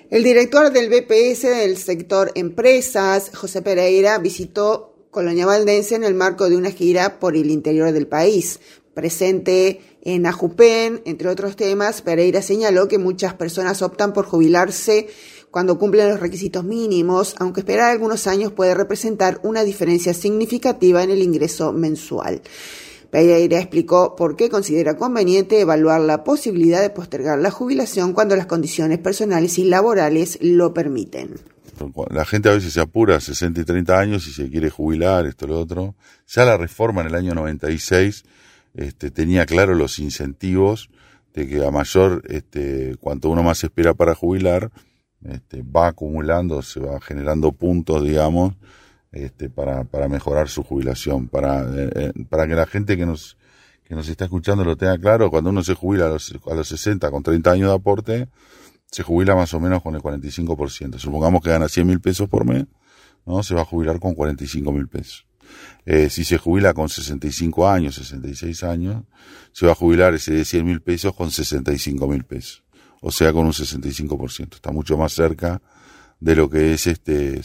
El director del BPS del sector empresas, José Pereira, visitó Colonia Valdense en el marco de una gira por el interior del país. Presente en Ajupen, entre otros temas, Pereira señaló que muchas personas optan por jubilarse cuando cumplen los requisitos mínimos, aunque esperar algunos años puede representar una diferencia significativa en el ingreso mensual. Pereira explicó por qué considera conveniente evaluar la posibilidad de postergar la jubilación cuando las condiciones personales y laborales lo permiten. La gente a veces se apura a 60 y 30 años y se quiere jubilar, esto, lo otro. Ya la reforma en el año 96 tenía claro los incentivos de que a mayor, cuanto uno más espera para jubilar, va acumulando, se va generando puntos, digamos, para mejorar su jubilación, para que la gente que nos está escuchando lo tenga claro. Cuando uno se jubila a los 60 con 30 años de aporte, se jubila más o menos con el 45%. Supongamos que gana 100.000 pesos por mes, ¿no? Se va a jubilar con 45.000 pesos. Si se jubila con 65 años, 66 años, se va a jubilar ese de 100.000 pesos con 65.000 pesos. O sea, con un 65%. Está mucho más cerca de lo que es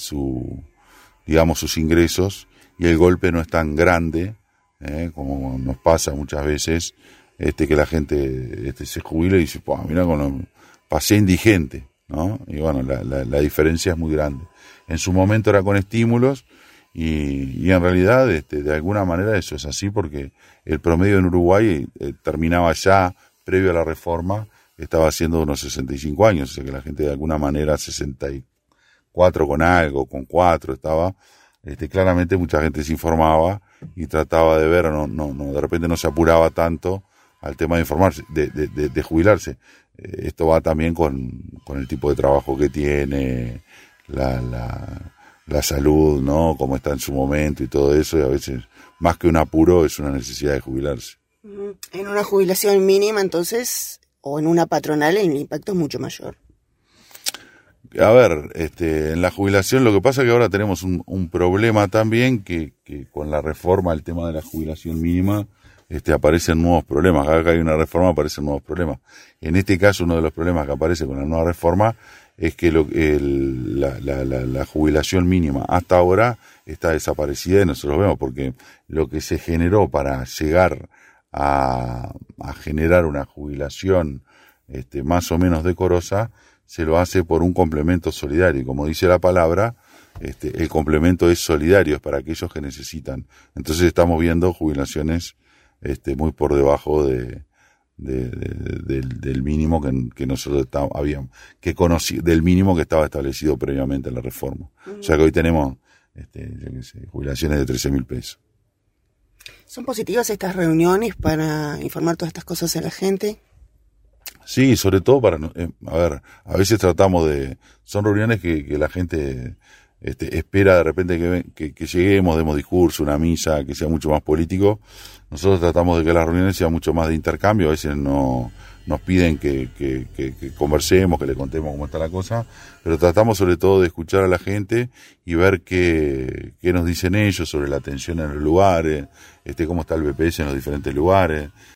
sus ingresos, y el golpe no es tan grande, como nos pasa muchas veces, que la gente se jubila y dice, mira, pasé indigente, ¿no? Y bueno, la diferencia es muy grande. En su momento era con estímulos, y en realidad, de alguna manera eso es así, porque el promedio en Uruguay terminaba ya, previo a la reforma, estaba haciendo unos 65 años, o sea que la gente de alguna manera 64 con algo, con 4 estaba, claramente mucha gente se informaba y trataba de ver, de repente no se apuraba tanto al tema de informarse, de jubilarse. Esto va también con el tipo de trabajo que tiene, la salud, ¿no? Cómo está en su momento y todo eso, y a veces, más que un apuro, es una necesidad de jubilarse. En una jubilación mínima, entonces, o en una patronal, el impacto es mucho mayor. A ver, en la jubilación lo que pasa es que ahora tenemos un problema también, que con la reforma, el tema de la jubilación mínima, aparecen nuevos problemas. Cada vez que hay una reforma aparecen nuevos problemas. En este caso, uno de los problemas que aparece con la nueva reforma es que la jubilación mínima hasta ahora está desaparecida, y nosotros vemos, porque lo que se generó para llegar a generar una jubilación más o menos decorosa, se lo hace por un complemento solidario, y como dice la palabra, el complemento es solidario, es para aquellos que necesitan. Entonces estamos viendo jubilaciones muy por debajo del mínimo que nosotros habíamos, del mínimo que estaba establecido previamente en la reforma. O sea que hoy tenemos jubilaciones de 13.000 pesos. ¿Son positivas estas reuniones para informar todas estas cosas a la gente? Sí, sobre todo a veces son reuniones que la gente espera de repente que lleguemos, demos discurso, una misa, que sea mucho más político. Nosotros tratamos de que las reuniones sean mucho más de intercambio. A veces nos piden que conversemos, que le contemos cómo está la cosa, pero tratamos sobre todo de escuchar a la gente y ver qué nos dicen ellos sobre la atención en los lugares, cómo está el BPS en los diferentes lugares.